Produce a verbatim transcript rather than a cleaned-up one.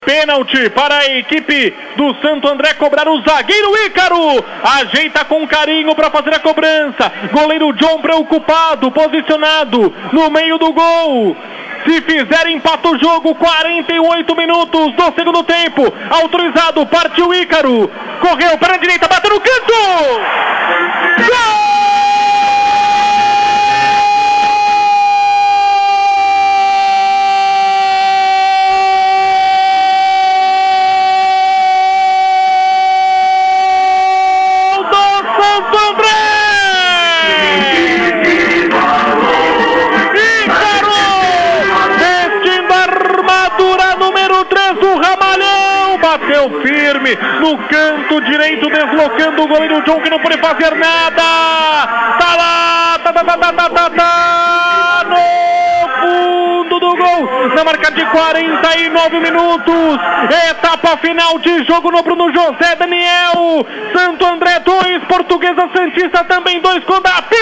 Pênalti para a equipe do Santo André cobrar. O zagueiro Ícaro ajeita com carinho para fazer a cobrança. Goleiro John preocupado, posicionado no meio do gol. Se fizer, empata o jogo. Quarenta e oito minutos do segundo tempo. Autorizado, partiu Ícaro. Correu para a direita, bateu no canto. Gol! Bateu firme no canto direito, deslocando o goleiro John, que não pode fazer nada. Tá lá, tá, tá, tá, tá, tá, tá, tá no fundo do gol, na marca de quarenta e nove minutos. Etapa final de jogo no Bruno José Daniel. Santo André dois, Portuguesa Santista também dois, quando a